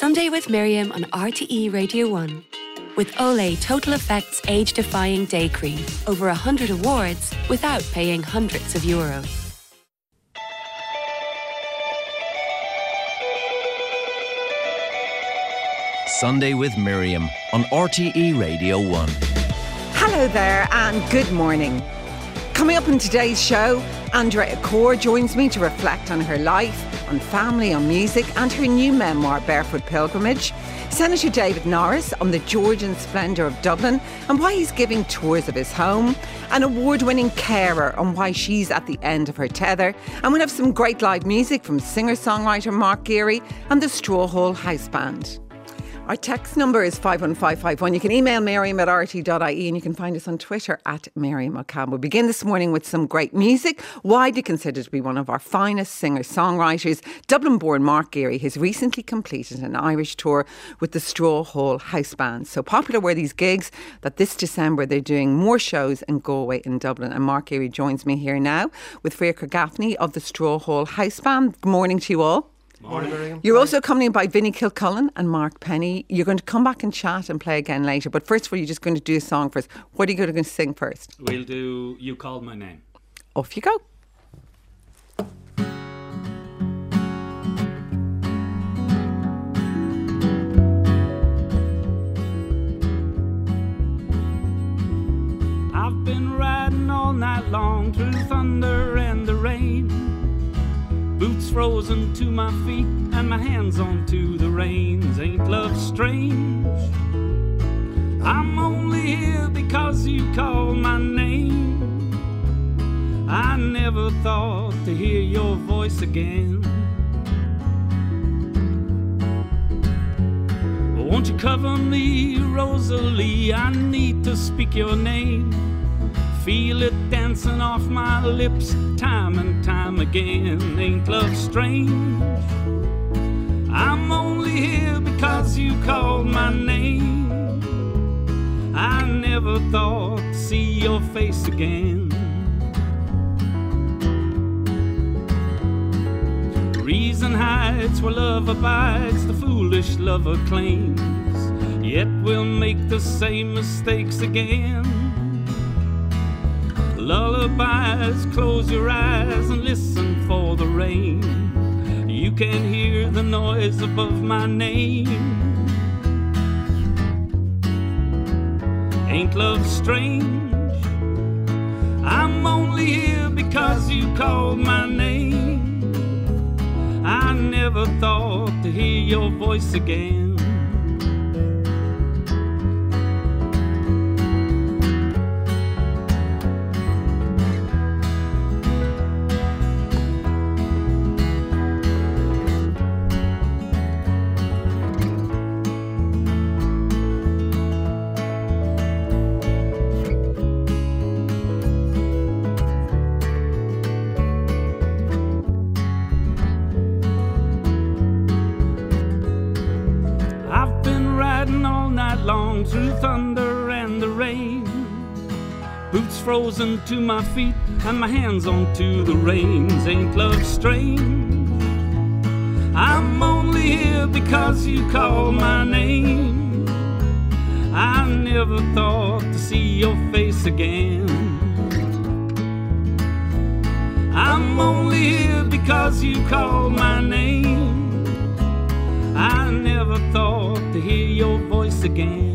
Sunday with Miriam on RTE Radio 1. With Olay Total Effects Age-Defying Day Cream. Over 100 awards without paying hundreds of euros. Sunday with Miriam on RTE Radio 1. Hello there and good morning. Coming up in today's show, Andrea Corr joins me to reflect on her life, on family, on music and her new memoir, Barefoot Pilgrimage. Senator David Norris on the Georgian splendour of Dublin and why he's giving tours of his home. An award-winning carer on why she's at the end of her tether. And we'll have some great live music from singer-songwriter Mark Geary and the Straw Hall House Band. Our text number is 51551. You can email Miriam at rt.ie and you can find us on Twitter at Miriam O'Cam. We'll begin this morning with some great music. Widely considered to be one of our finest singer-songwriters, Dublin-born Mark Geary has recently completed an Irish tour with the Straw Hall House Band. So popular were these gigs that this December they're doing more shows in Galway and Dublin. And Mark Geary joins me here now with Fiachra Gaffney of the Straw Hall House Band. Good morning to you all. Morning, Miriam. You're also accompanied by Vinnie Kilcullen and Mark Penny. You're going to come back and chat and play again later. But first of all, you're just going to do a song for us. What are you going to sing first? We'll do You Called My Name. Off you go. I've been riding all night long through the thunder and the rain. Boots frozen to my feet and my hands onto the reins. Ain't love strange? I'm only here because you called my name. I never thought to hear your voice again. Won't you cover me, Rosalie? I need to speak your name. Feel it dancing off my lips time and time again. Ain't love strange? I'm only here because you called my name. I never thought to see your face again. Reason hides where love abides, the foolish lover claims, yet we'll make the same mistakes again. Lullabies, close your eyes and listen for the rain. You can hear the noise above my name. Ain't love strange? I'm only here because you called my name. I never thought to hear your voice again. Long through thunder and the rain, boots frozen to my feet and my hands onto the reins. Ain't love strange? I'm only here because you called my name. I never thought to see your face again. I'm only here because you called my name. I never thought to hear your voice again.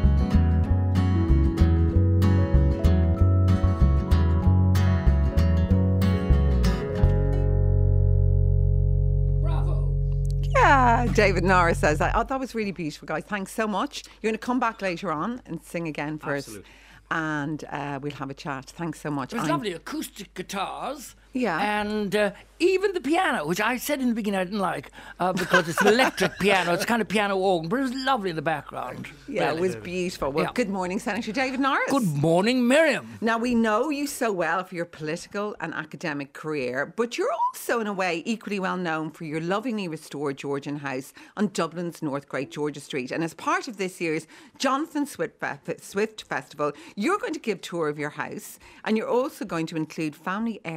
Bravo. Yeah, David Norris says that. Oh, that was really beautiful, guys. Thanks so much. You're going to come back later on and sing again for Absolutely. us. And we'll have a chat. Thanks so much. It was lovely acoustic guitars. Yeah. And even the piano, which I said in the beginning I didn't like because it's an electric piano. It's kind of piano organ, but it was lovely in the background. Yeah, really. it was beautiful. Well, Yeah. Good morning, Senator David Norris. Good morning, Miriam. Now, we know you so well for your political and academic career, but you're also, in a way, equally well known for your lovingly restored Georgian house on Dublin's North Great Georgia Street. And as part of this year's Jonathan Swift Festival, you're going to give a tour of your house, and you're also going to include family heirlooms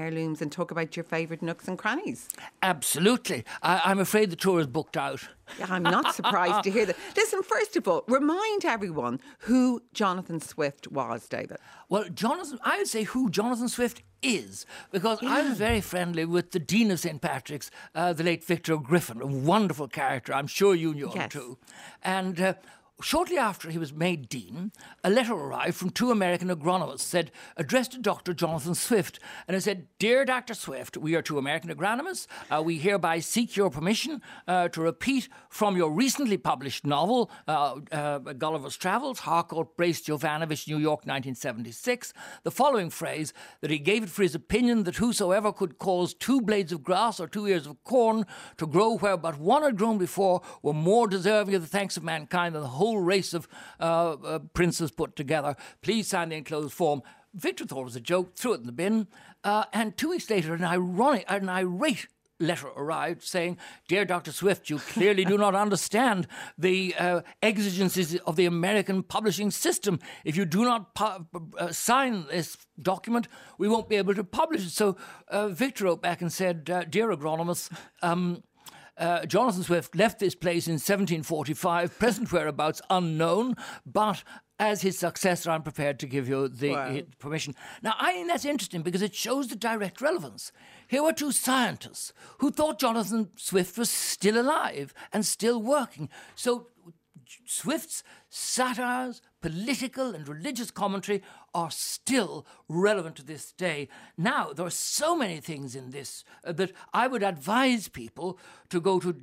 and talk about your favourite nooks and crannies. Absolutely. I'm afraid the tour is booked out. Yeah, I'm not surprised to hear that. Listen, first of all, remind everyone who Jonathan Swift was, David. Well, I would say who Jonathan Swift is, because I was very friendly with the Dean of St. Patrick's, the late Victor Griffin, a wonderful character. I'm sure you knew him too. And shortly after he was made Dean, a letter arrived from 2 American agronomists addressed to Dr. Jonathan Swift. And it said, "Dear Dr. Swift, we are 2 American agronomists. We hereby seek your permission to repeat from your recently published novel, Gulliver's Travels, Harcourt Brace Jovanovich, New York, 1976, the following phrase, that he gave it for his opinion that whosoever could cause 2 blades of grass or 2 ears of corn to grow where but one had grown before were more deserving of the thanks of mankind than the whole race of princes put together. Please sign the enclosed form." Victor thought it was a joke, threw it in the bin, and 2 weeks later an irate letter arrived saying, "Dear Dr. Swift, you clearly do not understand the exigencies of the American publishing system. If you do not sign this document, we won't be able to publish it." So Victor wrote back and said, "Dear agronomists, Jonathan Swift left this place in 1745, present whereabouts unknown, but as his successor, I'm prepared to give you the permission." Now, I think that's interesting because it shows the direct relevance. Here were 2 scientists who thought Jonathan Swift was still alive and still working. So Swift's satires, political and religious commentary are still relevant to this day. Now, there are so many things in this that I would advise people to go to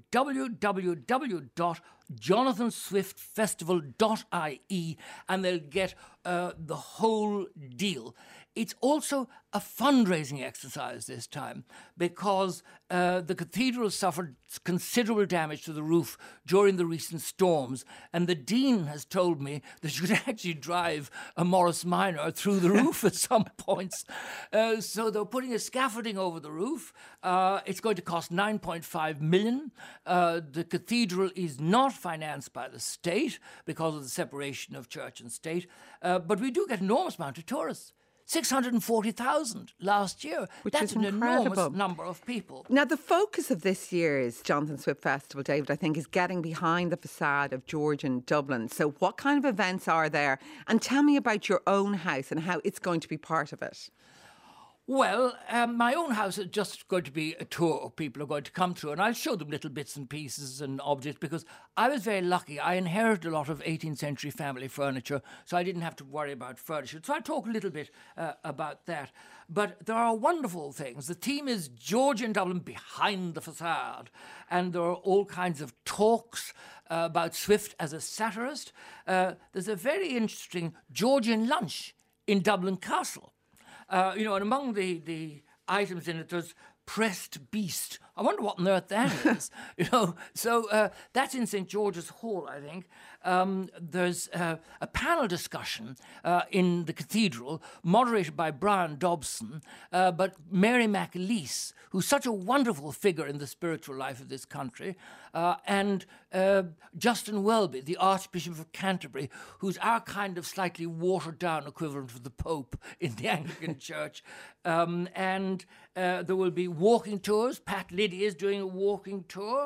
www.jonathanswiftfestival.ie and they'll get the whole deal. It's also a fundraising exercise this time because the cathedral suffered considerable damage to the roof during the recent storms, and the Dean has told me that you could actually drive a Morris Minor through the roof at some points. So they're putting a scaffolding over the roof. It's going to cost $9.5 million. The cathedral is not financed by the state because of the separation of church and state, but we do get an enormous amount of tourists. 640,000 last year. Which That's is an incredible. enormous number of people. Now, the focus of this year's Jonathan Swift Festival, David, I think, is getting behind the facade of George in Dublin. So what kind of events are there? And tell me about your own house and how it's going to be part of it. Well, my own house is just going to be a tour. People are going to come through and I'll show them little bits and pieces and objects because I was very lucky. I inherited a lot of 18th century family furniture, so I didn't have to worry about furniture. So I talk a little bit about that. But there are wonderful things. The theme is George in Dublin behind the facade. And there are all kinds of talks about Swift as a satirist. There's a very interesting Georgian lunch in Dublin Castle. And among the items in it, there's pressed beast. I wonder what on earth that is. So that's in St. George's Hall, I think. There's a panel discussion in the cathedral, moderated by Brian Dobson, but Mary McAleese, who's such a wonderful figure in the spiritual life of this country, and Justin Welby, the Archbishop of Canterbury, who's our kind of slightly watered-down equivalent of the Pope in the Anglican Church. And there will be walking tours. Pat Liddy is doing a walking tour.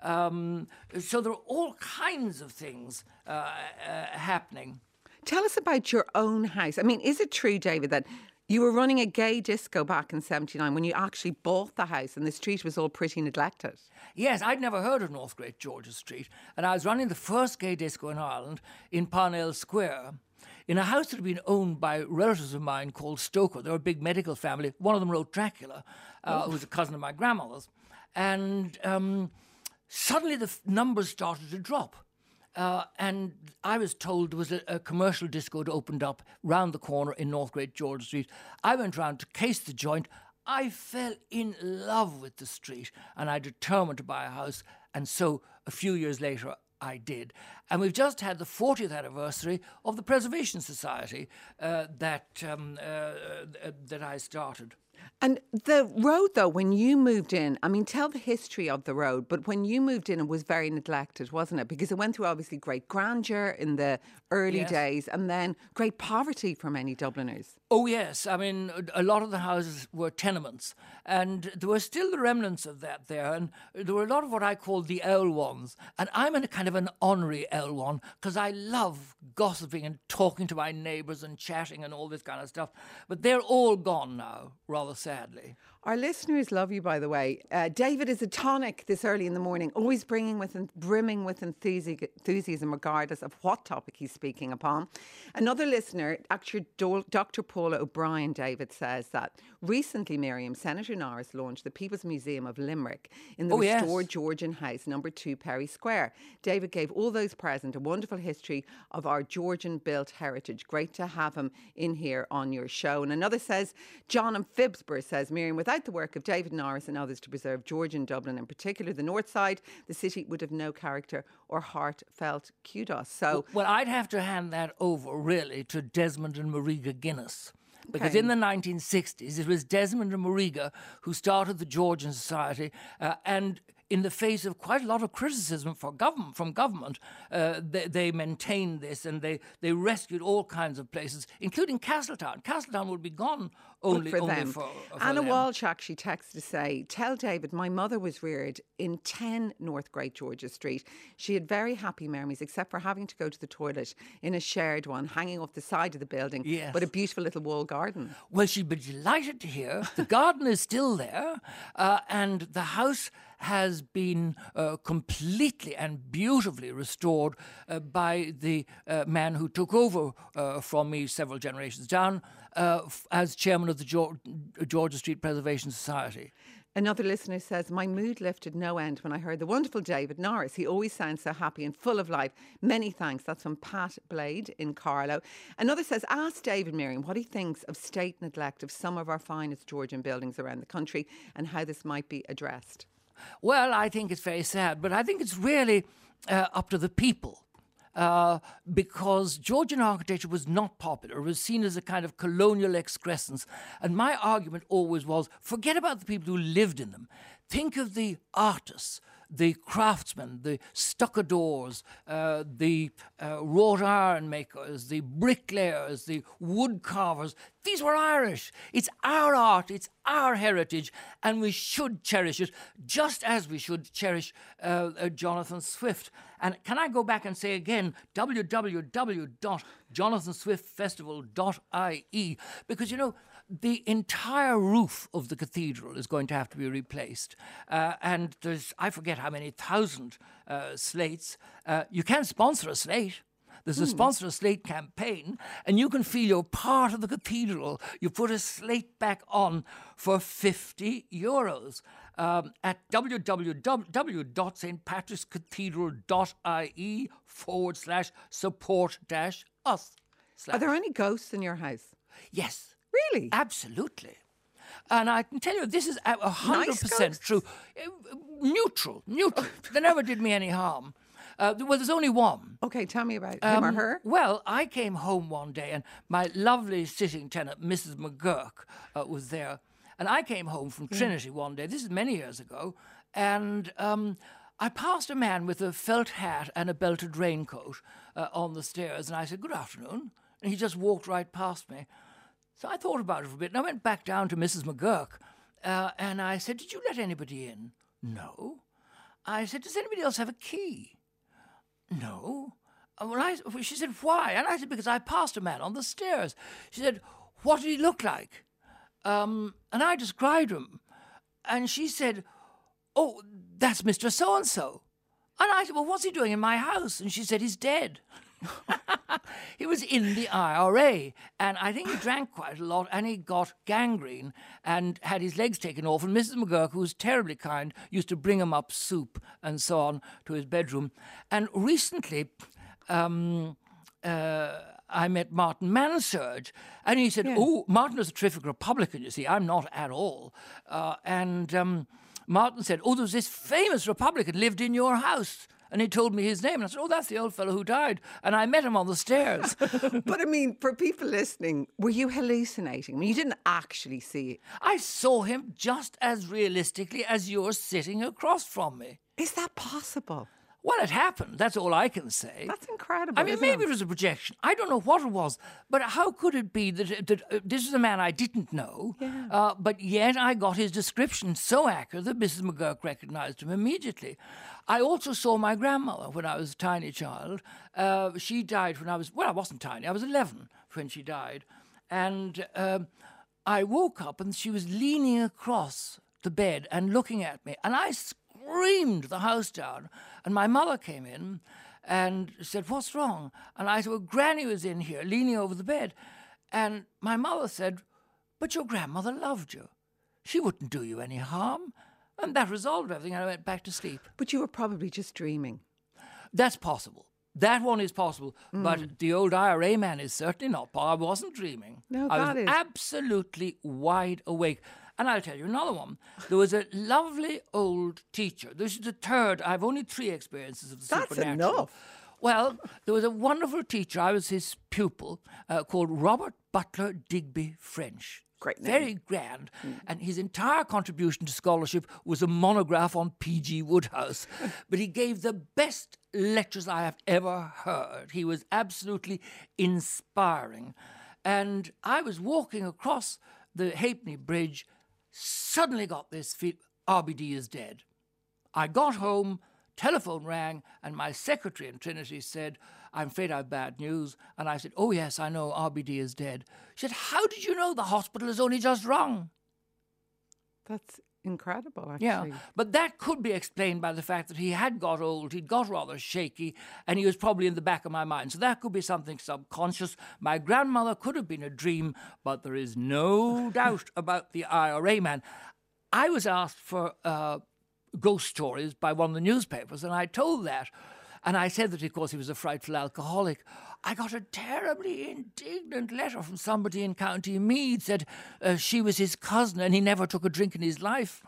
So there are all kinds of things happening. Tell us about your own house. I mean, is it true, David, that you were running a gay disco back in 79 when you actually bought the house and the street was all pretty neglected? Yes, I'd never heard of North Great George's Street, and I was running the first gay disco in Ireland in Parnell Square, in a house that had been owned by relatives of mine called Stoker. They were a big medical family. One of them wrote Dracula, who was a cousin of my grandmother's. And suddenly the numbers started to drop. And I was told there was a commercial disco that opened up round the corner in North Great George Street. I went round to case the joint. I fell in love with the street and I determined to buy a house. And so a few years later, I did. And we've just had the 40th anniversary of the Preservation Society that I started. And the road, though, when you moved in, I mean, tell the history of the road, but when you moved in, it was very neglected, wasn't it? Because it went through obviously great grandeur in the early days and then great poverty for many Dubliners. Oh, yes. I mean, a lot of the houses were tenements, and there were still the remnants of that there, and there were a lot of what I call the L1s, and I'm in a kind of an honorary L1 because I love gossiping and talking to my neighbours and chatting and all this kind of stuff, but they're all gone now, rather sadly. Our listeners love you, by the way. David is a tonic this early in the morning, always brimming with enthusiasm regardless of what topic he's speaking upon. Another listener, actor Dr. Paula O'Brien, David, says that recently, Miriam, Senator Norris launched the People's Museum of Limerick in the restored Georgian House, number 2 Perry Square. David gave all those present a wonderful history of our Georgian-built heritage. Great to have him in here on your show. And another says, John in Phibsborough says, Miriam, without the work of David Norris and others to preserve Georgian Dublin, in particular the north side, the city would have no character or heartfelt kudos. So, well, I'd have to hand that over, really, to Desmond and Mariga Guinness. Because in the 1960s, it was Desmond and Mariga who started the Georgian Society, and in the face of quite a lot of criticism from government, they maintained this, and they rescued all kinds of places, including Castletown. Castletown would be gone only for Anna them. Walsh actually texted to say, tell David, my mother was reared in 10 North Great George's Street. She had very happy memories, except for having to go to the toilet in a shared one, hanging off the side of the building, but a beautiful little wall garden. Well, she'd be delighted to hear. The garden is still there, and the house has been completely and beautifully restored by the man who took over from me several generations down as chairman of the Georgia Street Preservation Society. Another listener says, my mood lifted no end when I heard the wonderful David Norris. He always sounds so happy and full of life. Many thanks. That's from Pat Blade in Carlow. Another says, ask David, Miriam, what he thinks of state neglect of some of our finest Georgian buildings around the country and how this might be addressed. Well, I think it's very sad, but I think it's really up to the people. Because Georgian architecture was not popular. It was seen as a kind of colonial excrescence. And my argument always was, forget about the people who lived in them. Think of the artists, the craftsmen, the stucadors, the wrought iron makers, the bricklayers, the wood carvers. These were Irish. It's our art, it's our heritage, and we should cherish it, just as we should cherish Jonathan Swift. And can I go back and say again, www.jonathanswiftfestival.ie, because, you know, the entire roof of the cathedral is going to have to be replaced. And there's, I forget how many thousand slates. You can sponsor a slate. There's a sponsor a slate campaign, and you can feel you're part of the cathedral. You put a slate back on for €50 at www.stpatrickscathedral.ie/support-us. Are there any ghosts in your house? Yes. Really? Absolutely. And I can tell you, this is 100% true. Neutral. They never did me any harm. Well, there's only one. Okay, tell me about him or her. Well, I came home one day and my lovely sitting tenant, Mrs. McGurk, was there. And I came home from Trinity one day, this is many years ago, and I passed a man with a felt hat and a belted raincoat on the stairs, and I said, good afternoon. And he just walked right past me. So I thought about it for a bit, and I went back down to Mrs. McGurk, and I said, did you let anybody in? No. I said, does anybody else have a key? No. She said, why? And I said, because I passed a man on the stairs. She said, what did he look like? And I described him. And she said, oh, that's Mr. So-and-so. And I said, well, what's he doing in my house? And she said, he's dead. He was in the IRA, and I think he drank quite a lot, and he got gangrene and had his legs taken off. And Mrs. McGurk, who was terribly kind, used to bring him up soup and so on to his bedroom. And recently, I met Martin Mansurge, and he said, oh, Martin is a terrific Republican, you see. I'm not at all. And Martin said, oh, there's this famous Republican lived in your house. And he told me his name. And I said, oh, that's the old fellow who died. And I met him on the stairs. But I mean, for people listening, were you hallucinating? I mean, you didn't actually see it. I saw him just as realistically as you're sitting across from me. Is that possible? Well, it happened. That's all I can say. That's incredible. I mean, maybe it was a projection. I don't know what it was. But how could it be that this is a man I didn't know, but yet I got his description so accurate that Mrs. McGurk recognised him immediately. I also saw my grandmother when I was a tiny child. She died when I wasn't tiny. I was 11 when she died. And I woke up and she was leaning across the bed and looking at me. And I screamed the house down. And my mother came in and said, what's wrong? And I said, well, Granny was in here leaning over the bed. And my mother said, but your grandmother loved you. She wouldn't do you any harm. And that resolved everything, and I went back to sleep. But you were probably just dreaming. That's possible. That one is possible. But the old IRA man is certainly not. I wasn't dreaming. No, I was absolutely wide awake. And I'll tell you another one. There was a lovely old teacher. This is the third. I have only 3 experiences of the supernatural. That's enough. Well, there was a wonderful teacher. I was his pupil, called Robert Butler Digby French. Great name. Very grand. And his entire contribution to scholarship was a monograph on P.G. Wodehouse. But he gave the best lectures I have ever heard. He was absolutely inspiring. And I was walking across the Halfpenny Bridge, suddenly got this feel, RBD is dead. I got home, telephone rang, and my secretary in Trinity said, I'm afraid I have bad news. And I said, oh, yes, I know, RBD is dead. She said, how did you know? The hospital has only just rung. That's incredible, actually. Yeah, but that could be explained by the fact that he had got old, he'd got rather shaky, and he was probably in the back of my mind. So that could be something subconscious. My grandmother could have been a dream, but there is no doubt about the IRA man. I was asked for ghost stories by one of the newspapers, and I told that. And I said that, of course, he was a frightful alcoholic. I got a terribly indignant letter from somebody in County Meath, said she was his cousin and he never took a drink in his life.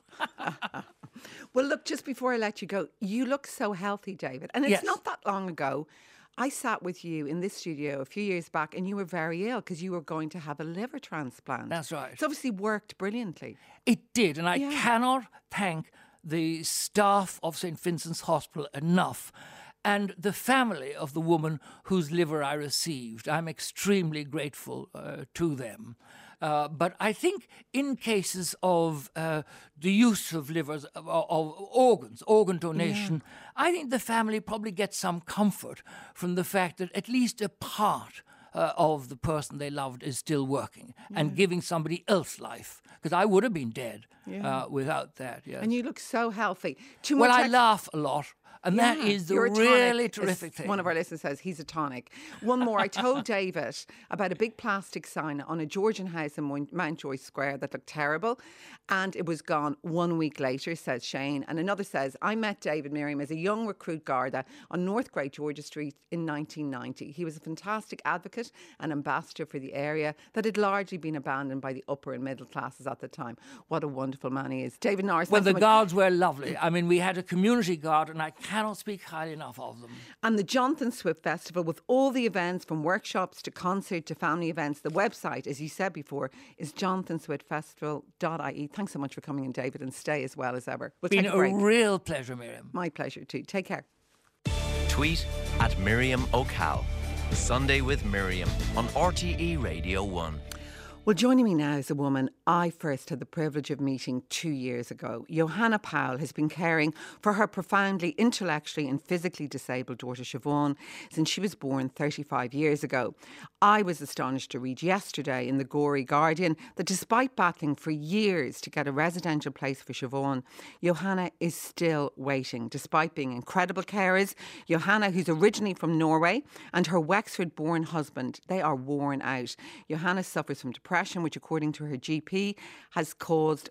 Well, look, just before I let you go, you look so healthy, David. And it's not that long ago. I sat with you in this studio a few years back and you were very ill because you were going to have a liver transplant. That's right. It's obviously worked brilliantly. It did, and I cannot thank the staff of St. Vincent's Hospital enough. And the family of the woman whose liver I received. I'm extremely grateful to them. But I think in cases of the use of livers, of organs, organ donation, I think the family probably gets some comfort from the fact that at least a part of the person they loved is still working and giving somebody else life. Because I would have been dead without that. Yes. And you look so healthy. I laugh a lot. And that is the really terrific thing. One of our listeners says he's a tonic. One more. I told David about a big plastic sign on a Georgian house in Mountjoy Square that looked terrible. And it was gone 1 week later, says Shane. And another says, I met David Miriam as a young recruit Garda on North Great Georgia Street in 1990. He was a fantastic advocate and ambassador for the area that had largely been abandoned by the upper and middle classes at the time. What a wonderful man he is. David Norris. Well, the guards were lovely. I mean, we had a community guard and I cannot speak highly enough of them. And the Jonathan Swift Festival, with all the events from workshops to concert to family events, the website, as you said before, is jonathanswiftfestival.ie. Thanks so much for coming in, David, and stay as well as ever. We'll take a break. Been a real pleasure, Miriam. My pleasure too. Take care. Tweet at Miriam O'Cal. Sunday with Miriam on RTE Radio 1. Well, joining me now is a woman I first had the privilege of meeting 2 years ago. Johanna Powell has been caring for her profoundly intellectually and physically disabled daughter Siobhan since she was born 35 years ago. I was astonished to read yesterday in the Gorey Guardian that despite battling for years to get a residential place for Siobhan, Johanna is still waiting. Despite being incredible carers, Johanna, who's originally from Norway, and her Wexford-born husband, they are worn out. Johanna suffers from depression, which according to her GP is caused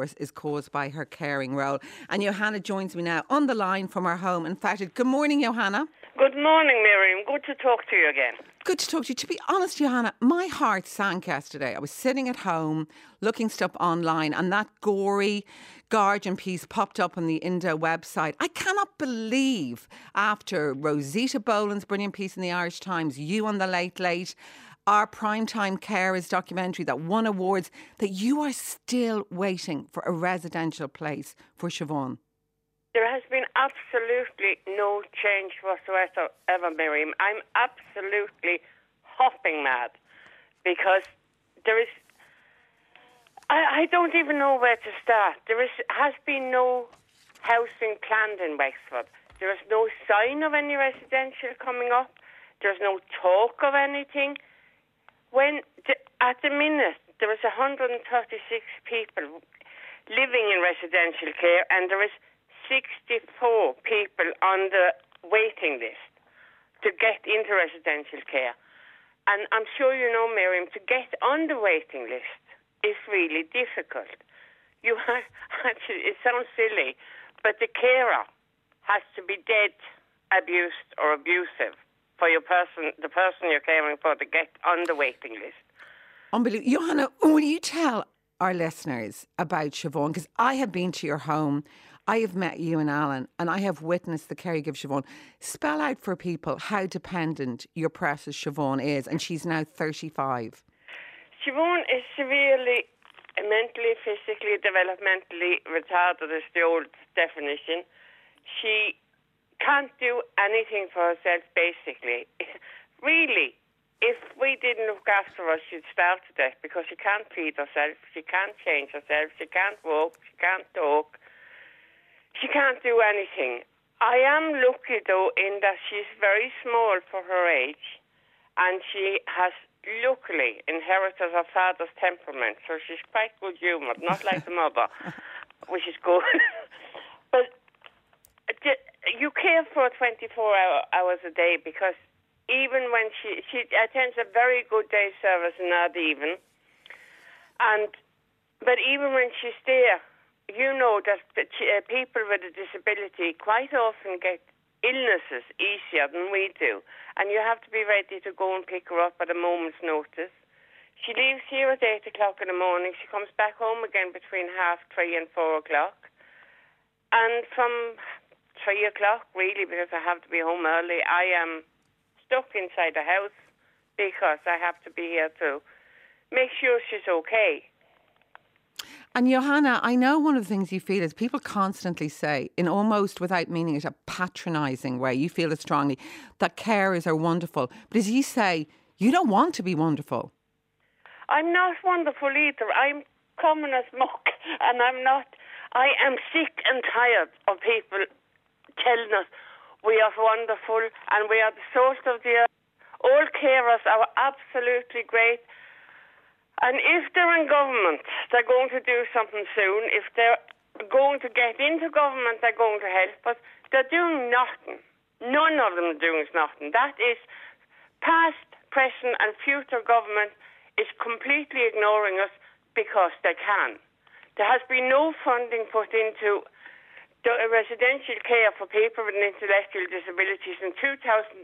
by her caring role. And Johanna joins me now on the line from her home in Fetid. Good morning, Johanna. Good morning, Miriam. Good to talk to you again. good to talk to you. To be honest, Johanna, my heart sank yesterday. I was sitting at home looking stuff online and that gory Guardian piece popped up on the Indo website. I cannot believe after Rosita Boland's brilliant piece in the Irish Times, you on the Late Late, our Primetime Carers documentary that won awards, that you are still waiting for a residential place for Siobhan. There has been absolutely no change whatsoever, Miriam. I'm absolutely hopping mad because there is... I don't even know where to start. Has been no housing planned in Wexford. There is no sign of any residential coming up. There's no talk of anything. At the minute, there is 136 people living in residential care and there is 64 people on the waiting list to get into residential care. And I'm sure you know, Miriam, to get on the waiting list is really difficult. Actually, it sounds silly, but the carer has to be dead, abused or abusive for the person you're caring for to get on the waiting list. Unbelievable. Johanna, will you tell our listeners about Siobhan? Because I have been to your home, I have met you and Alan, and I have witnessed the care you give Siobhan. Spell out for people how dependent your precious Siobhan is, and she's now 35. Siobhan is severely mentally, physically, developmentally retarded is the old definition. She can't do anything for herself, basically. Really, if we didn't look after her, she'd starve to death because she can't feed herself, she can't change herself, she can't walk, she can't talk, she can't do anything. I am lucky, though, in that she's very small for her age and she has luckily inherited her father's temperament, so she's quite good humoured, not like the mother, which is good. But you care for her 24 hours a day because even when she attends a very good day service in Ardeven, but even when she's there, you know that people with a disability quite often get illnesses easier than we do, and you have to be ready to go and pick her up at a moment's notice. She leaves here at 8 o'clock in the morning. She comes back home again between 3:30 and 4 o'clock. And from 3 o'clock, really, because I have to be home early, I am stuck inside the house because I have to be here to make sure she's okay. And Johanna, I know one of the things you feel is people constantly say, in almost without meaning it, a patronising way, you feel it strongly, that carers are wonderful. But as you say, you don't want to be wonderful. I'm not wonderful either. I'm common as muck, and I am sick and tired of people telling us we are wonderful and we are the salt of the earth. All carers are absolutely great. And if they're in government, they're going to do something soon. If they're going to get into government, they're going to help us. They're doing nothing. None of them are doing nothing. That is past, present and future government is completely ignoring us because they can. There has been no funding put into residential care for people with intellectual disabilities in 2008.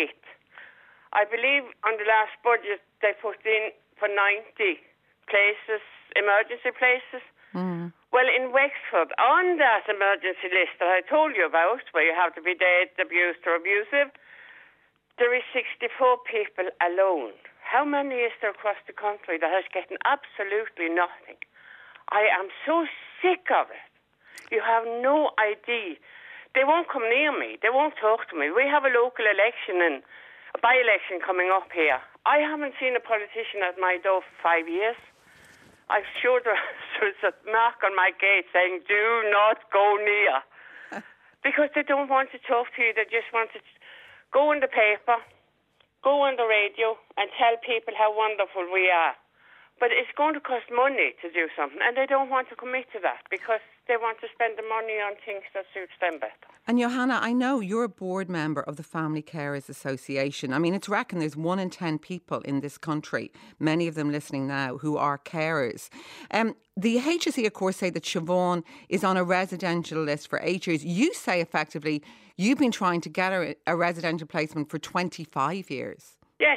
I believe on the last budget they put in for 90 places, emergency places. Mm. Well, in Wexford, on that emergency list that I told you about, where you have to be dead, abused or abusive, there is 64 people alone. How many is there across the country that has gotten absolutely nothing? I am so sick of it. You have no idea. They won't come near me. They won't talk to me. We have a local election and a by-election coming up here. I haven't seen a politician at my door for 5 years. I'm sure there's a mark on my gate saying, do not go near. Because they don't want to talk to you. They just want to go in the paper, go on the radio and tell people how wonderful we are. But it's going to cost money to do something, and they don't want to commit to that because they want to spend the money on things that suits them better. And Johanna, I know you're a board member of the Family Carers Association. I mean, it's reckoned there's 1 in 10 people in this country, many of them listening now, who are carers. The HSE, of course, say that Siobhan is on a residential list for 8 years. You say, effectively, you've been trying to get her a residential placement for 25 years. Yes.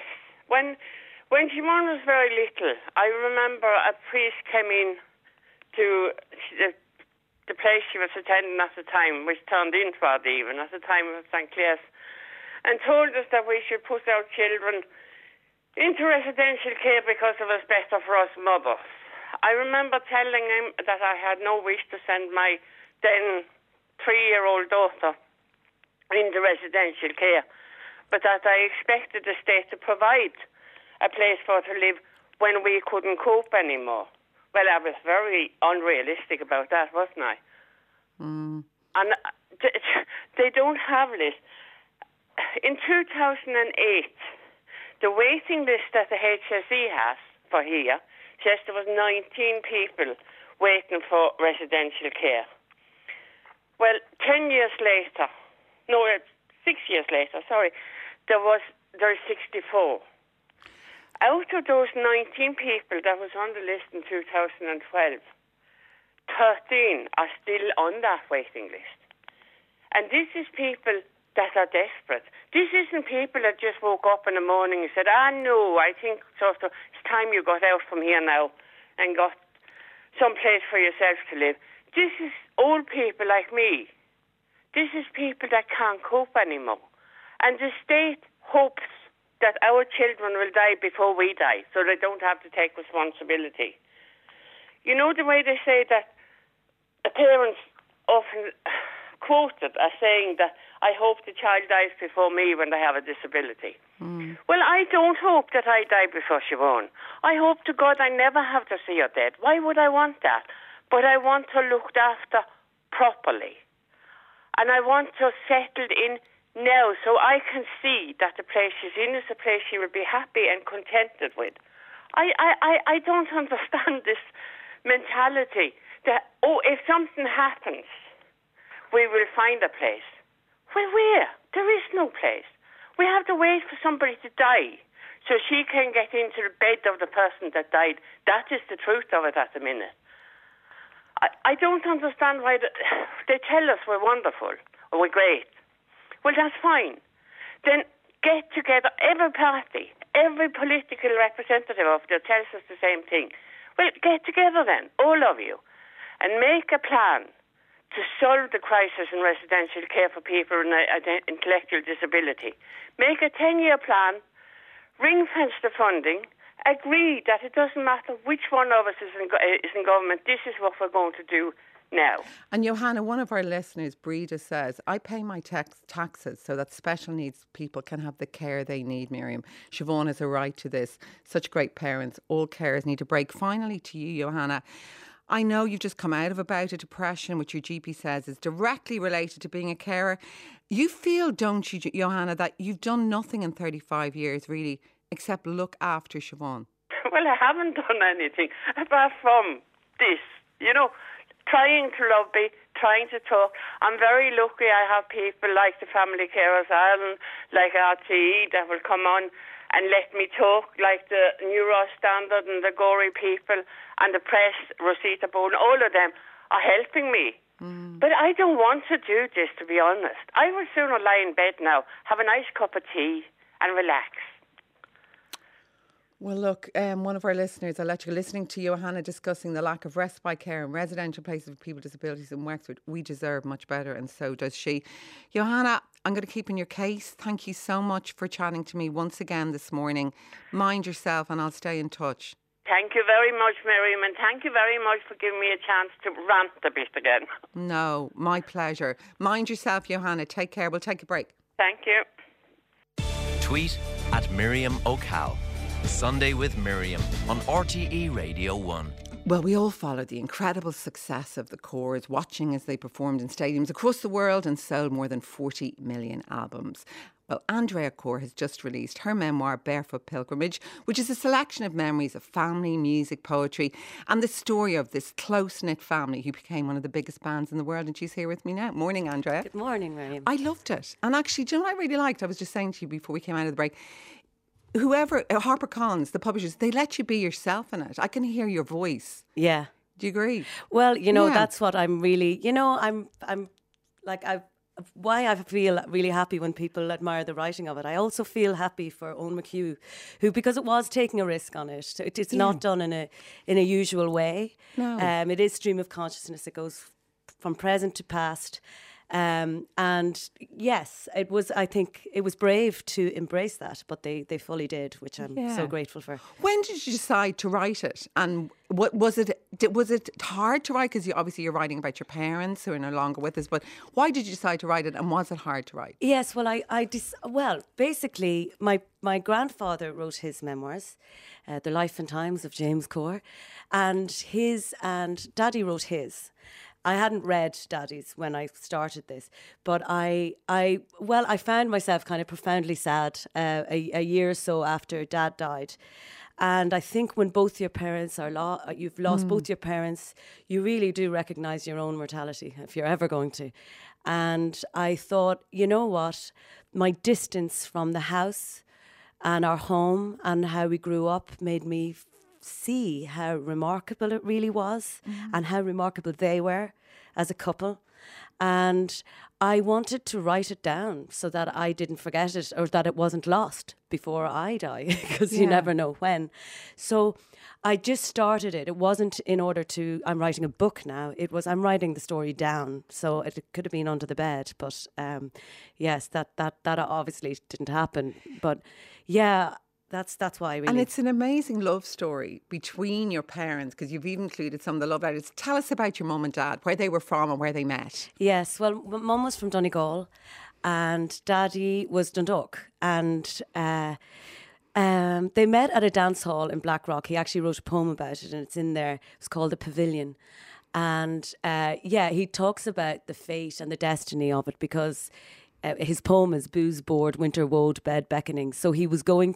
When Siobhan was very little, I remember a priest came in to the place she was attending at the time, which turned into even at the time of St. Clair's, and told us that we should put our children into residential care because it was better for us mothers. I remember telling him that I had no wish to send my then 3-year-old daughter into residential care, but that I expected the state to provide a place for her to live when we couldn't cope anymore. Well, I was very unrealistic about that, wasn't I? Mm. And they don't have this. In 2008, the waiting list that the HSE has for here says there was 19 people waiting for residential care. Well, 6 years later, there is 64. Out of those 19 people that was on the list in 2012, 13 are still on that waiting list. And this is people that are desperate. This isn't people that just woke up in the morning and said, no, I think it's time you got out from here now and got some place for yourself to live. This is old people like me. This is people that can't cope anymore. And the state hopes that our children will die before we die, so they don't have to take responsibility. You know the way they say that the parents often quoted as saying that I hope the child dies before me when they have a disability. Mm. Well, I don't hope that I die before Siobhan. I hope to God I never have to see her dead. Why would I want that? But I want her looked after properly. And I want her settled in now, so I can see that the place she's in is a place she will be happy and contented with. I don't understand this mentality that, if something happens, we will find a place. Well, where? There is no place. We have to wait for somebody to die so she can get into the bed of the person that died. That is the truth of it at the minute. I don't understand why they tell us we're wonderful or we're great. Well, that's fine. Then get together, every party, every political representative of it tells us the same thing. Well, get together then, all of you, and make a plan to solve the crisis in residential care for people with intellectual disability. Make a 10-year plan, ring-fence the funding, agree that it doesn't matter which one of us is in government, this is what we're going to do now. And Johanna, one of our listeners, Breda, says, I pay my taxes so that special needs people can have the care they need, Miriam. Siobhan has a right to this. Such great parents. All carers need a break. Finally to you, Johanna. I know you've just come out of a bout of depression, which your GP says is directly related to being a carer. You feel, don't you, Johanna, that you've done nothing in 35 years, really, except look after Siobhan? Well, I haven't done anything apart from this, trying to lobby, trying to talk. I'm very lucky I have people like the Family Carers Ireland, like RTE, that will come on and let me talk, like the Neuro Standard and the Gory people and the press, Rosita Bowden, all of them are helping me. Mm. But I don't want to do this, to be honest. I would sooner lie in bed now, have a nice cup of tea and relax. Well, look, one of our listeners, I'll let you, listening to Johanna discussing the lack of respite care and residential places for people with disabilities in Wexford. We deserve much better, and so does she. Johanna, I'm going to keep in your case. Thank you so much for chatting to me once again this morning. Mind yourself, and I'll stay in touch. Thank you very much, Miriam, and thank you very much for giving me a chance to rant a bit again. No, my pleasure. Mind yourself, Johanna. Take care. We'll take a break. Thank you. Tweet at Miriam O'Cal. Sunday with Miriam on RTE Radio 1. Well, we all followed the incredible success of the Corrs, watching as they performed in stadiums across the world and sold more than 40 million albums. Well, Andrea Corr has just released her memoir, Barefoot Pilgrimage, which is a selection of memories of family, music, poetry, and the story of this close-knit family who became one of the biggest bands in the world. And she's here with me now. Morning, Andrea. Good morning, Miriam. I loved it. And actually, do you know what I really liked? I was just saying to you before we came out of the break, whoever, HarperCollins, the publishers, they let you be yourself in it. I can hear your voice. Yeah. Do you agree? Well, that's what I'm really, I'm like, why I feel really happy when people admire the writing of it. I also feel happy for Owen McHugh, who, because it was taking a risk on it. It's not done in a usual way. No. It is stream of consciousness. It goes from present to past. And yes, it was. I think it was brave to embrace that, but they fully did, which I'm so grateful for. When did you decide to write it, and what was it? Was it hard to write? Because you're writing about your parents who are no longer with us. But why did you decide to write it, and was it hard to write? Yes, well, basically, my grandfather wrote his memoirs, The Life and Times of James Corr, and Daddy wrote his. I hadn't read Daddy's when I started this, but I found myself kind of profoundly sad a year or so after Dad died. And I think when both your parents you've lost both your parents, you really do recognise your own mortality, if you're ever going to. And I thought, you know what, my distance from the house and our home and how we grew up made me see how remarkable it really was and how remarkable they were as a couple. And I wanted to write it down so that I didn't forget it, or that it wasn't lost before I die, because you never know when. So I just started it. It wasn't in order to, I'm writing a book now. It was, I'm writing the story down. So it could have been under the bed. But yes, that obviously didn't happen. But yeah, that's why. Really. And it's an amazing love story between your parents, because you've even included some of the love letters. Tell us about your mum and dad, where they were from and where they met. Yes, well, Mum was from Donegal and Daddy was Dundalk. And they met at a dance hall in Blackrock. He actually wrote a poem about it and it's in there. It's called The Pavilion. And he talks about the fate and the destiny of it, because his poem is booze, bored, winter woed, bed beckoning. So he was going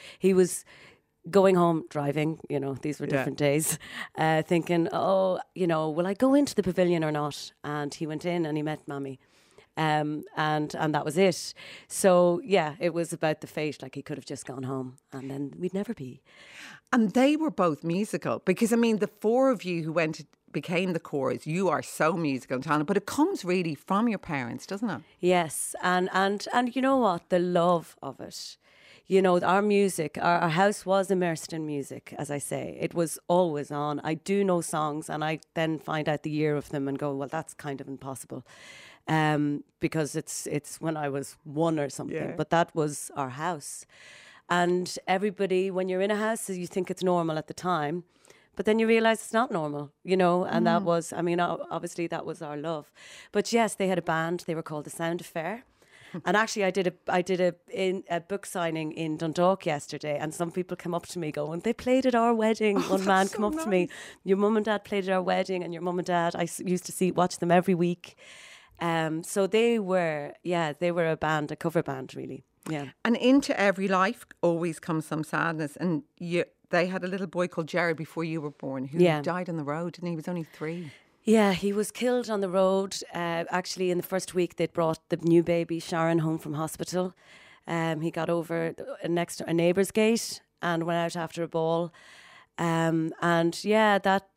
home driving, these were different days, thinking, will I go into the pavilion or not? And he went in and he met Mammy. And that was it. So, yeah, it was about the fate, like he could have just gone home and then we'd never be. And they were both musical, because, the four of you who became the Corrs, you are so musical and talented, but it comes really from your parents, doesn't it? Yes, and you know what? The love of it. Our music, our house was immersed in music, as I say. It was always on. I do know songs and I then find out the year of them and go, well, that's kind of impossible. Because it's when I was 1 or something, but that was our house. And everybody, when you're in a house, you think it's normal at the time, but then you realise it's not normal, and that was, obviously that was our love. But yes, they had a band, they were called The Sound Affair. And actually I did a book signing in Dundalk yesterday, and some people come up to me going, they played at our wedding. One man come up to me, your mum and dad played at our wedding, and your mum and dad, I used to watch them every week. So they were a band, a cover band, really. Yeah. And into every life always comes some sadness. And they had a little boy called Jared before you were born, who died on the road, didn't he? He was only 3. Yeah, he was killed on the road. Actually, in the first week, they'd brought the new baby, Sharon, home from hospital. He got over next to a neighbour's gate and went out after a ball. And yeah, that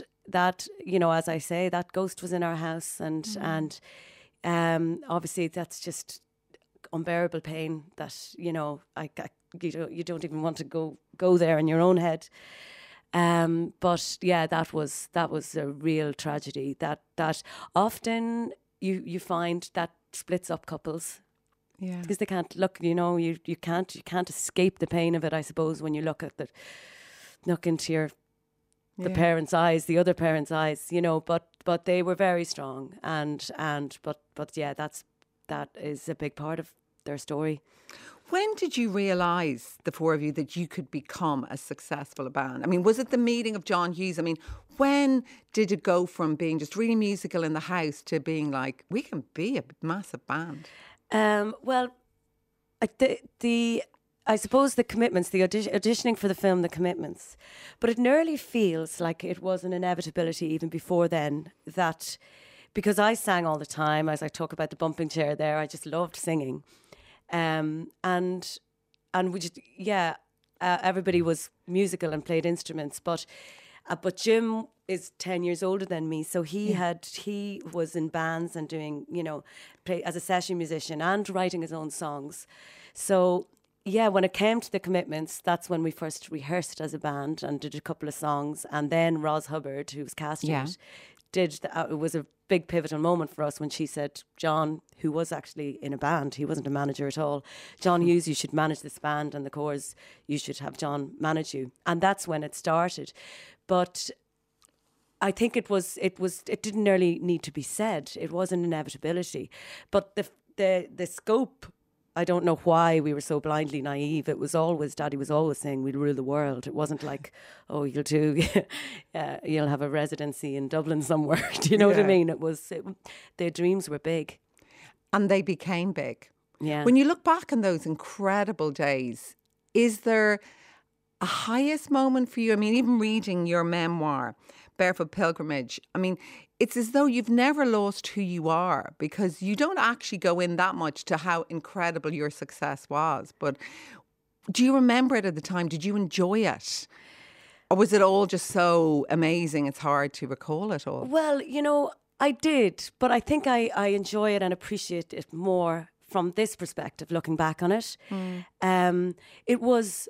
as I say, that ghost was in our house, and obviously that's just unbearable pain that you don't even want to go there in your own head. But yeah, that was a real tragedy. That often you find that splits up couples. Yeah, because they can't look. You can't escape the pain of it. I suppose when you look into the parents' eyes, the other parents' eyes, but they were very strong, but yeah, that is a big part of their story. When did you realise, the four of you, that you could become as successful a band? Was it the meeting of John Hughes? When did it go from being just really musical in the house to being like, we can be a massive band? I suppose the Commitments, the auditioning for the film The Commitments, but it nearly feels like it was an inevitability even before then, that because I sang all the time, as I talk about the bumping chair there, I just loved singing. And we just, everybody was musical and played instruments, but Jim is 10 years older than me. So he was in bands and doing, play as a session musician and writing his own songs. So yeah, when it came to the Commitments, that's when we first rehearsed as a band and did a couple of songs. And then Ros Hubbard, who was casting it, it was a big pivotal moment for us when she said, John, who was actually in a band, he wasn't a manager at all, John Hughes, you should manage this band, and the Corrs, you should have John manage you. And that's when it started. But I think it didn't really need to be said. It was an inevitability. But the scope, I don't know why we were so blindly naive. It was always, Daddy was always saying we'll rule the world. It wasn't like, oh, you'll have a residency in Dublin somewhere. Do you know what I mean? Their dreams were big. And they became big. Yeah. When you look back on those incredible days, is there a highest moment for you? I mean, even reading your memoir, Barefoot Pilgrimage, I mean, it's as though you've never lost who you are, because you don't actually go in that much to how incredible your success was. But do you remember it at the time? Did you enjoy it? Or was it all just so amazing it's hard to recall it all? Well, I did, but I think I enjoy it and appreciate it more from this perspective, looking back on it. It was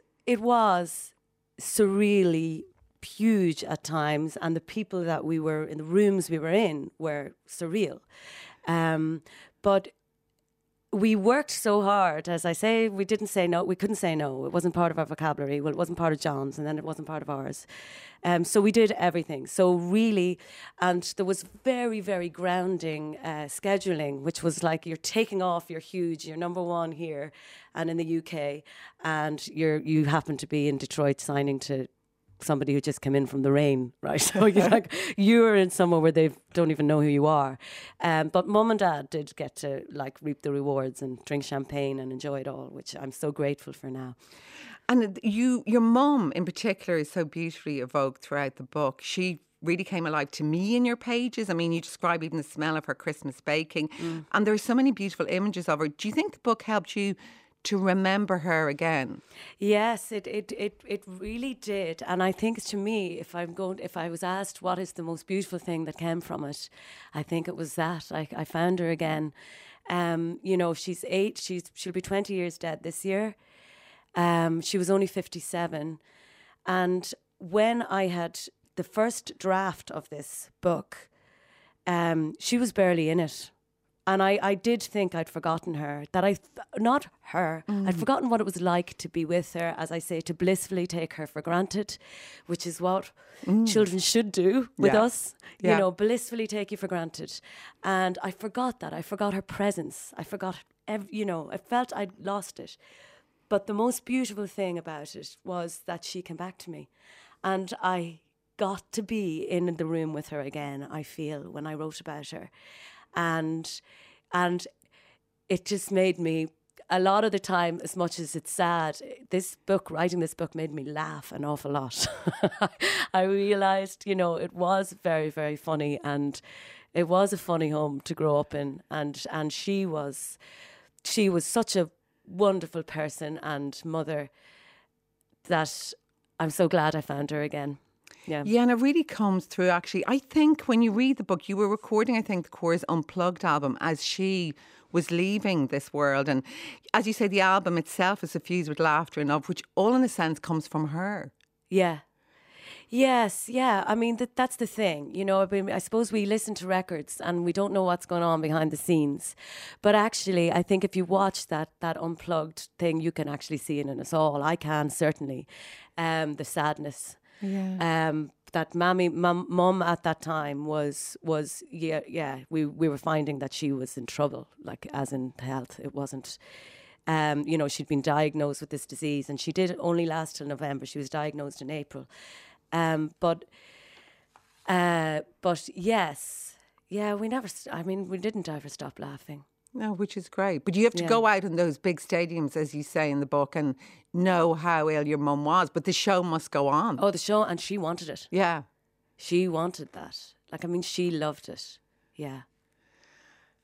surreally huge at times, and the people that we were in, the rooms we were in, were surreal. But we worked so hard. As I say, we didn't say no. We couldn't say no. It wasn't part of our vocabulary. Well, it wasn't part of John's, and then it wasn't part of ours. So we did everything. So really, and there was very, very grounding scheduling, which was like you're taking off, you're huge, you're number one here and in the UK, and you happen to be in Detroit signing to somebody who just came in from the rain, right? So you're in somewhere where they don't even know who you are. But Mum and Dad did get to reap the rewards and drink champagne and enjoy it all, which I'm so grateful for now. And your mum in particular is so beautifully evoked throughout the book. She really came alive to me in your pages. I mean, you describe even the smell of her Christmas baking, and there are so many beautiful images of her. Do you think the book helped you to remember her again? Yes, it really did. And I think, to me, if I was asked what is the most beautiful thing that came from it, I think it was that I found her again. She's 8. She'll be 20 years dead this year. She was only 57, and when I had the first draft of this book, she was barely in it. And I did think I'd forgotten her, not her. I'd forgotten what it was like to be with her, as I say, to blissfully take her for granted, which is what children should do with us, blissfully take you for granted. And I forgot that. I forgot her presence. I forgot, I felt I'd lost it. But the most beautiful thing about it was that she came back to me, and I got to be in the room with her again, I feel, when I wrote about her. And it just made me, a lot of the time, as much as it's sad, writing this book made me laugh an awful lot. I realised, it was very, very funny, and it was a funny home to grow up in. And she was such a wonderful person and mother that I'm so glad I found her again. Yeah, and it really comes through, actually. I think when you read the book, you were recording, I think, the Corrs' Unplugged album as she was leaving this world. And as you say, the album itself is suffused with laughter and love, which all in a sense comes from her. Yeah. Yes, yeah. I mean, that's the thing. I suppose we listen to records and we don't know what's going on behind the scenes. But actually, I think if you watch that Unplugged thing, you can actually see it in us all. I can, certainly. The sadness. Yeah. That mum at that time was we were finding that she was in trouble, as in health. It wasn't, she'd been diagnosed with this disease, and she did only last till November. She was diagnosed in April. But yes, we didn't ever stop laughing. No, which is great. But you have to go out in those big stadiums, as you say in the book, and know how ill your mum was. But the show must go on. Oh, the show, and she wanted it. Yeah. She wanted that. She loved it. Yeah.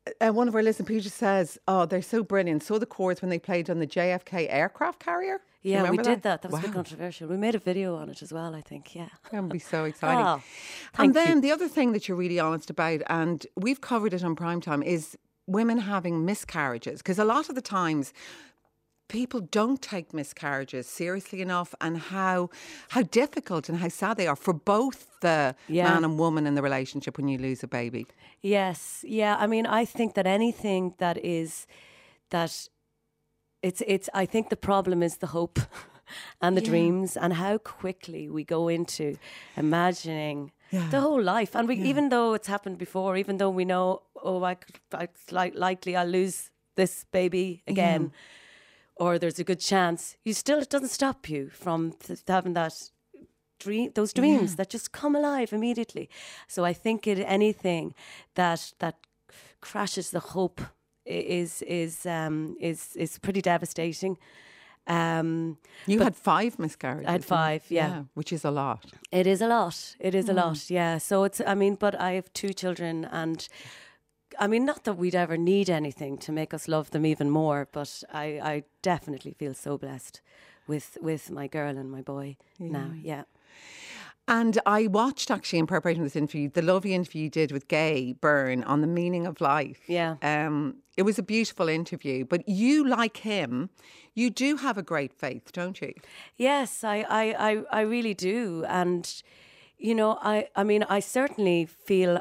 One of our listeners, Peter, says, oh, they're so brilliant. Saw the chords when they played on the JFK aircraft carrier. Yeah, we did that. That was a bit controversial. We made a video on it as well, I think, yeah. That would be so exciting. Oh, and then the other thing that you're really honest about, and we've covered it on Primetime, is women having miscarriages. Because a lot of the times people don't take miscarriages seriously enough, and how difficult and how sad they are for both the man and woman in the relationship when you lose a baby. Yes, yeah. I mean, I think that anything that is that... It's. I think the problem is the hope and the dreams, and how quickly we go into imagining the whole life. And we, even though it's happened before, even though we know, it's likely I'll lose this baby again, or there's a good chance, it doesn't stop you from having that dream, those dreams that just come alive immediately. So I think anything that crashes the hope is pretty devastating. You had 5 miscarriages. I had 5, yeah, which is a lot. It is a lot. It is a lot, yeah. So it's. I mean, but I have 2 children, and I mean, not that we'd ever need anything to make us love them even more, but I definitely feel so blessed with my girl and my boy now. Yeah. And I watched, actually, in preparation for this interview, the lovely interview you did with Gay Byrne on the meaning of life. Yeah. It was a beautiful interview. But you, like him, you do have a great faith, don't you? Yes, I really do. And, you know, I mean, I certainly feel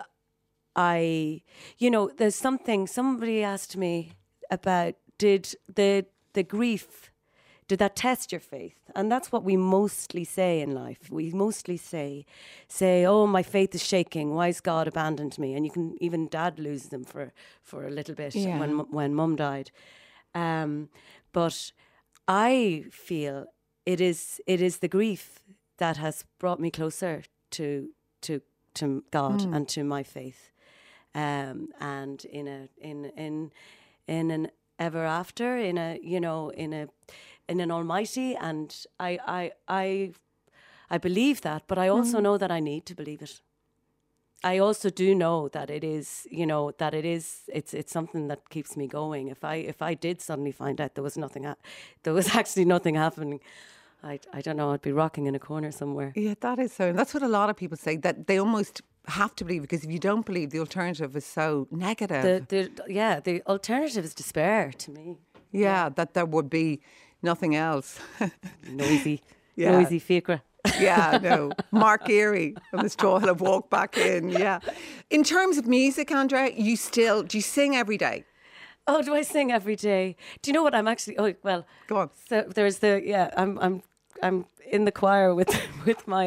there's something, somebody asked me about, did the grief... did that test your faith? And that's what we mostly say in life. We mostly say, oh, my faith is shaking. Why has God abandoned me? And you can, even Dad loses them for a little bit when Mum died. But I feel it is the grief that has brought me closer to God and to my faith. And in an ever after, in an almighty, and I believe that, but I also know that I need to believe it. I also do know that it's something that keeps me going. If I did suddenly find out there was actually nothing happening, I don't know, I'd be rocking in a corner somewhere. Yeah, that is so. And that's what a lot of people say, that they almost have to believe, because if you don't believe, the alternative is so negative. The alternative is despair to me. Yeah, that there would be nothing else. Noisy fiacre. Yeah, no. Mark Geary and the Straw Hill have walked back in, yeah. In terms of music, Andrea, do you sing every day? Oh, do I sing every day? Do you know what I'm actually... Oh, well... Go on. So there's I'm in the choir with my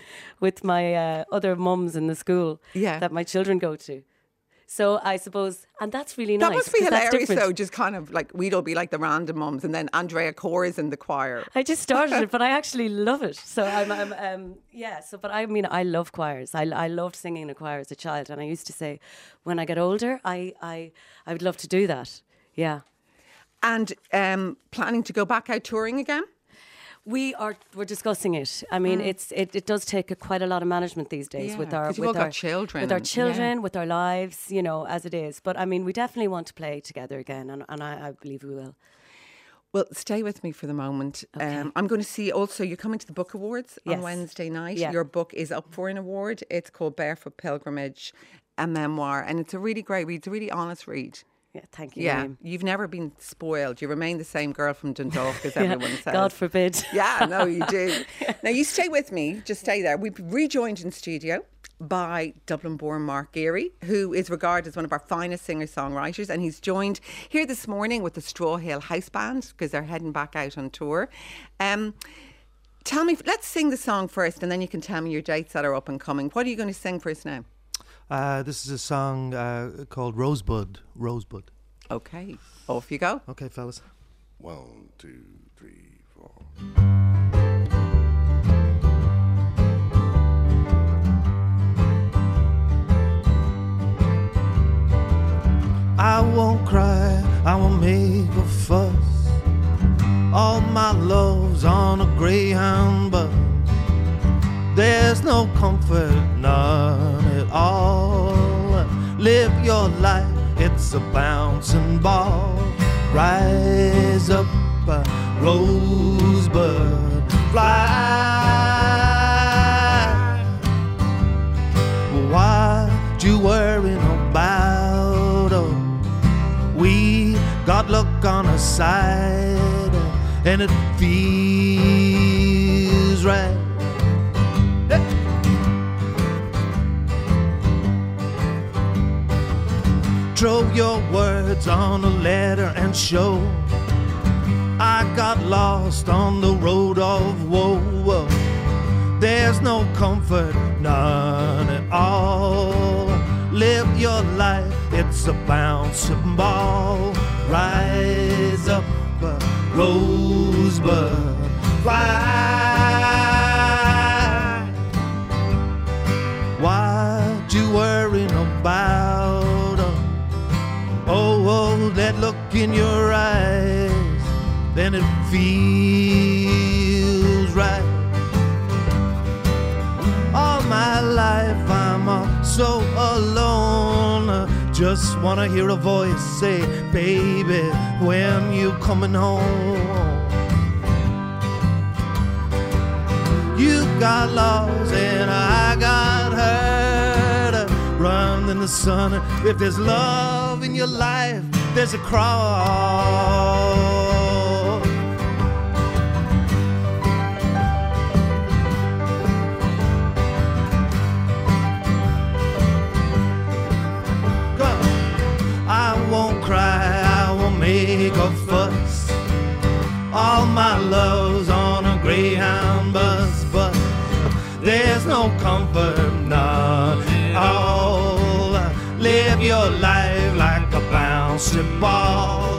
other mums in the school that my children go to. So I suppose, and that's really nice. That must be hilarious, though, just kind of like, we'd all be like the random mums, and then Andrea Corr is in the choir. I just started it, but I actually love it. So but I mean, I love choirs. I loved singing in a choir as a child, and I used to say, when I get older, I would love to do that. Yeah. And planning to go back out touring again? We're discussing it. I mean, it does take quite a lot of management these days with our children, with our lives, as it is. But I mean, we definitely want to play together again, and I believe we will. Well, stay with me for the moment. Okay. I'm going to see also, you're coming to the Book Awards on Wednesday night. Yeah. Your book is up for an award. It's called Barefoot Pilgrimage, a memoir, and it's a really great read. It's a really honest read. Yeah, thank you. Yeah, Miriam. You've never been spoiled. You remain the same girl from Dundalk, as everyone says. God forbid. Yeah, no, you do. Now, you stay with me. Just stay there. We've rejoined in studio by Dublin-born Mark Geary, who is regarded as one of our finest singer-songwriters, and he's joined here this morning with the Straw Hill House Band, because they're heading back out on tour. Tell me, let's sing the song first, and then you can tell me your dates that are up and coming. What are you going to sing for us now? This is a song called Rosebud. Rosebud. Okay, off you go. Okay, fellas. 1, 2, 3, 4. I won't cry, I won't make a fuss. All my love's on a Greyhound bus. There's no comfort, none at all. Live your life, it's it's a bouncing ball. Rise up, rosebud, fly. What you worrying about? Oh, we got luck on our side, and it feels right. Hey. Throw your words on a letter and show I got lost on the road of woe. There's no comfort, none at all. Live your life, it's a bouncing ball. Rise up, rosebud, fly. What you worrying about? Oh, that look in your eyes, then it feels right. All my life I'm so alone. Just wanna hear a voice say, baby, when you coming home? You got lost and I got hurt. Run in the sun. If there's love in your life, there's a cross. I won't cry, I won't make a fuss. All my love's on a Greyhound bus, but there's no comfort, none at all. Live your life like a bouncing ball.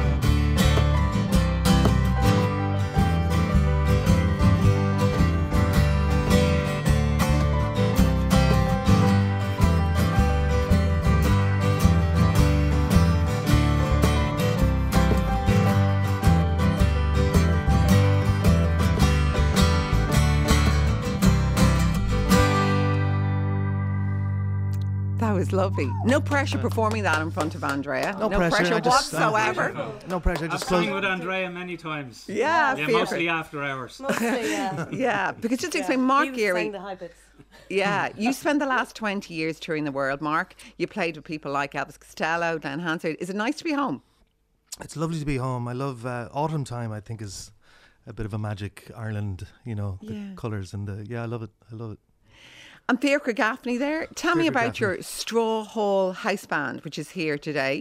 Was lovely. No pressure performing that in front of Andrea. No pressure whatsoever. No pressure. I've playing with Andrea many times. Yeah, mostly after hours. Mostly, yeah. Yeah, because just to explain, Mark Geary. The high bits. Yeah, you spent the last 20 years touring the world, Mark. You played with people like Elvis Costello, Glenn Hansard. Is it nice to be home? It's lovely to be home. I love autumn time. I think is a bit of a magic Ireland. You know, the colours and I love it. I love it. And Fiacre Gaffney there. Tell me about your Straw Hall House Band, which is here today.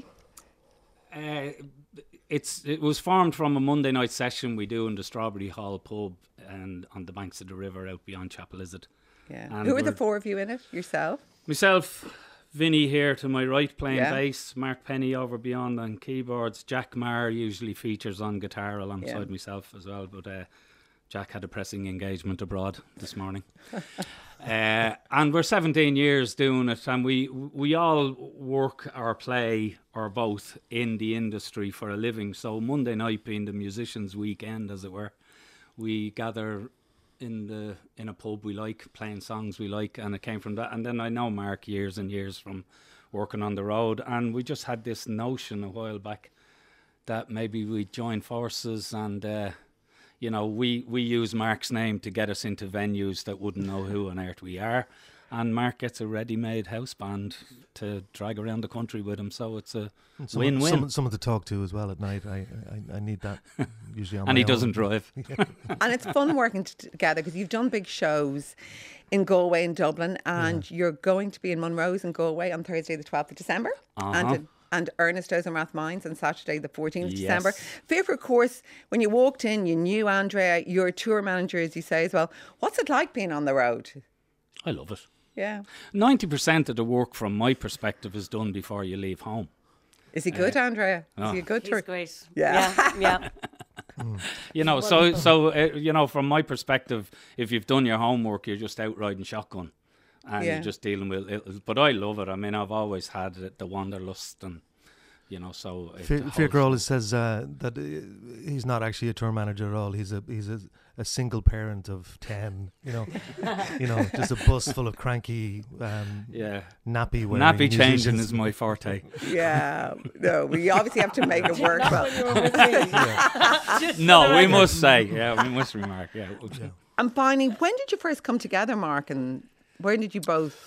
It was formed from a Monday night session we do in the Strawberry Hall pub and on the banks of the river out beyond Chapel Izzard. Yeah. And who are the four of you in it? Yourself? Myself, Vinny here to my right playing bass, Mark Penny over beyond on keyboards, Jack Marr usually features on guitar alongside myself as well, but Jack had a pressing engagement abroad this morning. And we're 17 years doing it, and we all work or play or both in the industry for a living. So Monday night being the musicians' weekend, as it were, we gather in a pub we like, playing songs we like, and it came from that. And then I know Mark years and years from working on the road, and we just had this notion a while back that maybe we'd join forces and you know, we use Mark's name to get us into venues that wouldn't know who on earth we are. And Mark gets a ready-made house band to drag around the country with him. So it's a win-win. Someone to talk to as well at night. I need that usually on and my he own. Doesn't drive. And it's fun working together because you've done big shows in Galway and Dublin, and you're going to be in Monroe's in Galway on Thursday the 12th of December. And Ernesto's and Rathmines on Saturday the 14th of December. Fiacre, of course, when you walked in, you knew Andrea, you're a tour manager, as you say as well. What's it like being on the road? I love it. Yeah. 90% of the work from my perspective is done before you leave home. Is he good, Andrea? Is he a good tour? He's great. Yeah. You know, so you know, from my perspective, if you've done your homework, you're just out riding shotgun. And you're just dealing with it. But I love it. I mean, I've always had the wanderlust, and you know, so Fiacre always says that he's not actually a tour manager at all. He's a a single parent of 10, just a bus full of cranky nappy wearing nappy changing musicians. is my forte. Yeah, no, we obviously have to make it work well. No, we must say, we must remark, And finally, when did you first come together, Mark, and where did you both?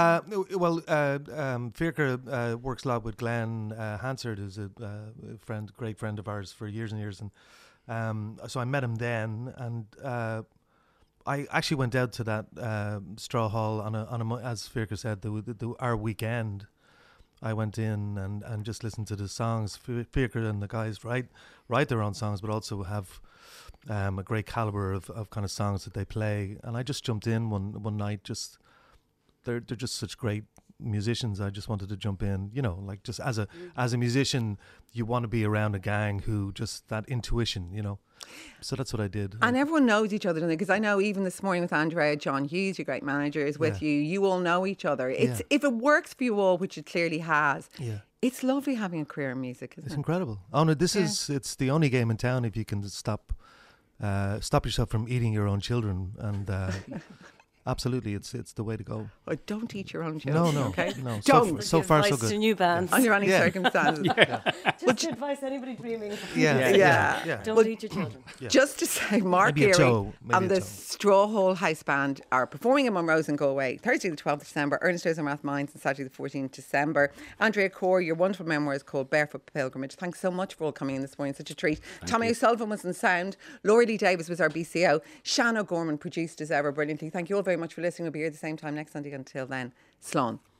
Fiacre works a lot with Glenn Hansard, who's a great friend of ours for years and years, and so I met him then, and I actually went out to that Straw Hall on a as Fiacre said, our weekend. I went in and just listened to the songs. Fiacre and the guys write their own songs, but also have a great caliber of kind of songs that they play. And I just jumped in one night. Just they're just such great musicians. I just wanted to jump in. Like just as a musician, you want to be around a gang who just that intuition. So that's what I did. And everyone knows each other, because I know even this morning with Andrea, John Hughes, your great manager, is with you. You all know each other. It's if it works for you all, which it clearly has. Yeah. It's lovely having a career in music, isn't it? It's incredible. Oh no, it's the only game in town if you can stop yourself from eating your own children, and absolutely, it's the way to go. Oh, don't eat your own children. No, okay? No. Don't. So far, so good. To new bands. Under any circumstances. Just advice anybody dreaming. Yeah. Don't eat your children. Just to say, Mark Geary and the Straw Hall House Band are performing in Monroe's in Galway Thursday the 12th of December, Ernest Rose and Rathmines on Saturday the 14th of December. Andrea Corr, your wonderful memoir is called Barefoot Pilgrimage. Thanks so much for all coming in this morning. Such a treat. Tommy O'Sullivan was in sound. Laura Lee Davis was our BCO. Shan O'Gorman produced as ever brilliantly. Thank you all very much for listening. We'll be here at the same time next Sunday. Until then, Slán.